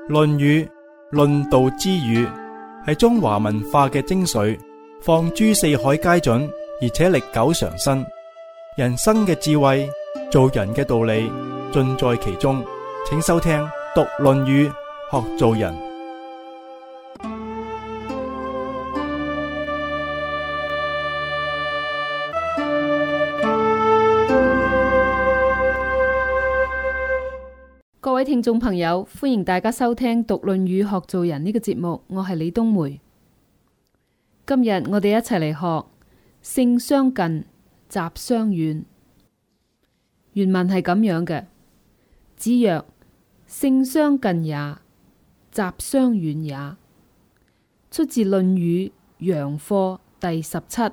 論語論道之語，係中華文化嘅精髓，放諸四海皆準，而且歷久常新。人生嘅智慧，做人嘅道理，盡在其中。請收聽讀論語，學做人。 各位聽眾朋友，歡迎大家收聽讀論語學做人呢個節目，我係李冬梅。今日我哋一齊嚟學性相近，習相遠。原文係咁樣嘅：子曰：性相近也，習相遠也。出自《論語·陽貨》第17。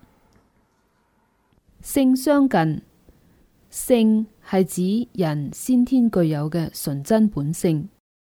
性相近，性係指人先天具有嘅純真本性，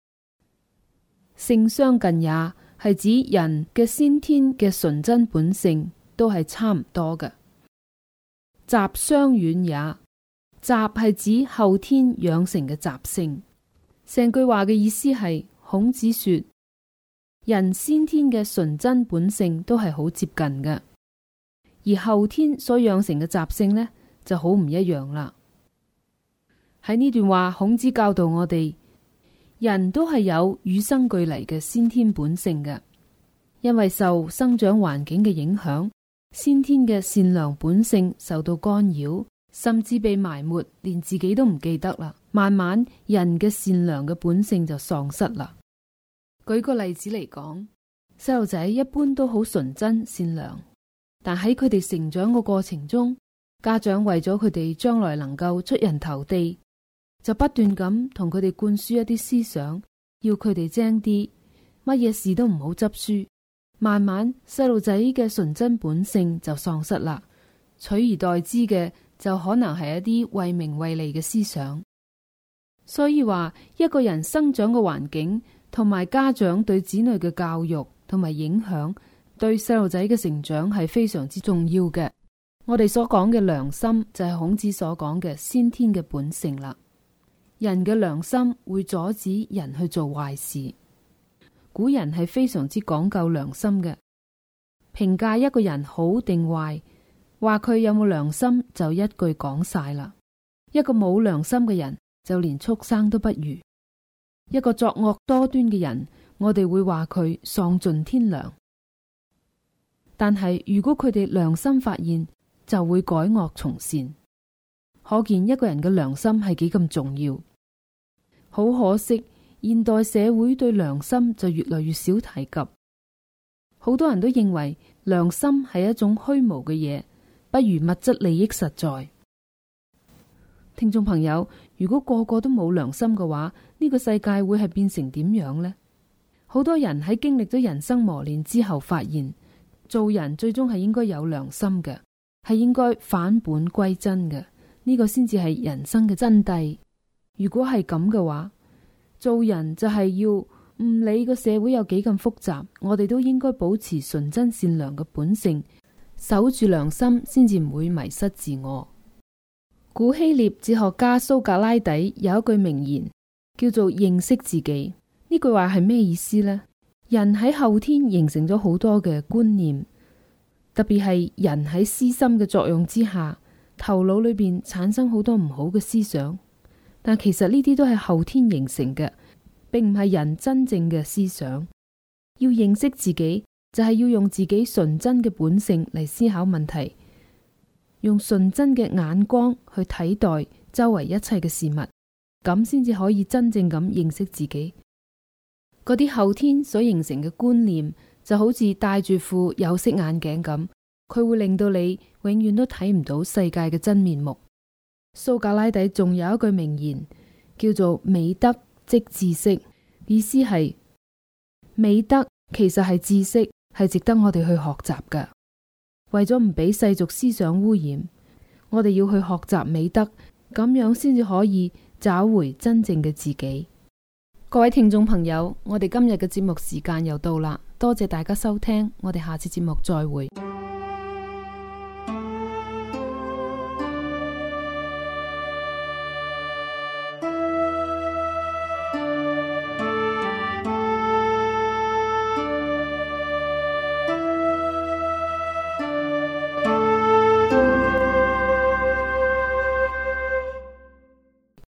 性相近也係指人嘅先天嘅純真本性都係差唔多嘅。習相遠也，習係指後天養成嘅習性。成句話嘅意思係，孔子說人先天嘅純真本性都係好接近嘅，而後天所養成嘅習性呢就好唔一樣啦。喺呢段話，孔子教導我哋，人都係有與生俱嚟嘅先天本性嘅，因為受生長環境嘅影響，先天嘅善良本性受到干擾，甚至被埋沒，連自己都唔記得啦。慢慢，人嘅善良嘅本性就喪失啦。舉個例子嚟講，細路仔一般都好純真善良，但喺佢哋成長嘅過程中，家長為咗佢哋將來能夠出人頭地，就不斷咁同佢哋灌輸一啲思想，要佢哋精啲，乜嘢事都唔好執輸。慢慢細路仔嘅純真本性就喪失啦，取而代之嘅就可能係一啲為名為利嘅思想。所以話，一個人生長嘅環境同埋家長對子女嘅教育同埋影響，對細路仔嘅成長係非常之重要嘅。我哋所講嘅良心就係孔子所講嘅先天嘅本性啦。人嘅良心會阻止人去做壞事。古人係非常之講究良心嘅，評價一個人好定壞，話佢有冇良心就一句講晒啦。一個冇良心嘅人就連畜生都不如。一個作惡多端嘅人，我哋會話佢喪盡天良。但係如果佢哋良心發現，就會改惡從善。可見一個人嘅良心係幾咁重要。好可惜，現代社會對良心就越來越少提及。好多人都認為良心係一種虛無嘅嘢，不如物質利益實在。聽眾朋友，如果個個都冇良心嘅話，呢個世界會係變成點樣呢？好多人喺經歷咗人生磨練之後，發現做人最終係應該有良心嘅，係應該返本歸真嘅。呢個先至係人生嘅真諦。如果係咁嘅話，做人就係要唔理個社會有幾咁複雜，我哋都應該保持純真善良嘅本性，守住良心，先至唔會迷失自我。古希臘哲學家蘇格拉底有一句名言，叫做認識自己。呢句話係咩意思呢？人喺後天形成咗好多嘅觀念，特別係人喺私心嘅作用之下，頭腦裏邊產生好多唔好嘅思想。但其實呢啲都係後天形成嘅，並唔係人真正嘅思想。要認識自己，就係要用自己純真嘅本性嚟思考問題，用純真嘅眼光去睇待周圍一切嘅事物，咁先至可以真正咁認識自己。嗰啲後天所形成嘅觀念，就好似戴住副有色眼鏡咁，佢會令到你永遠都睇唔到世界嘅真面目。蘇格拉底仲有一句名言，叫做美德即知識，意思係美德其實係知識，係值得我哋去學習㗎。為咗唔俾世俗思想污染，我哋要去學習美德，咁樣先至可以找回真正嘅自己。各位聽眾朋友，我哋今日嘅節目時間又到啦，多謝大家收聽，我哋下次節目再會。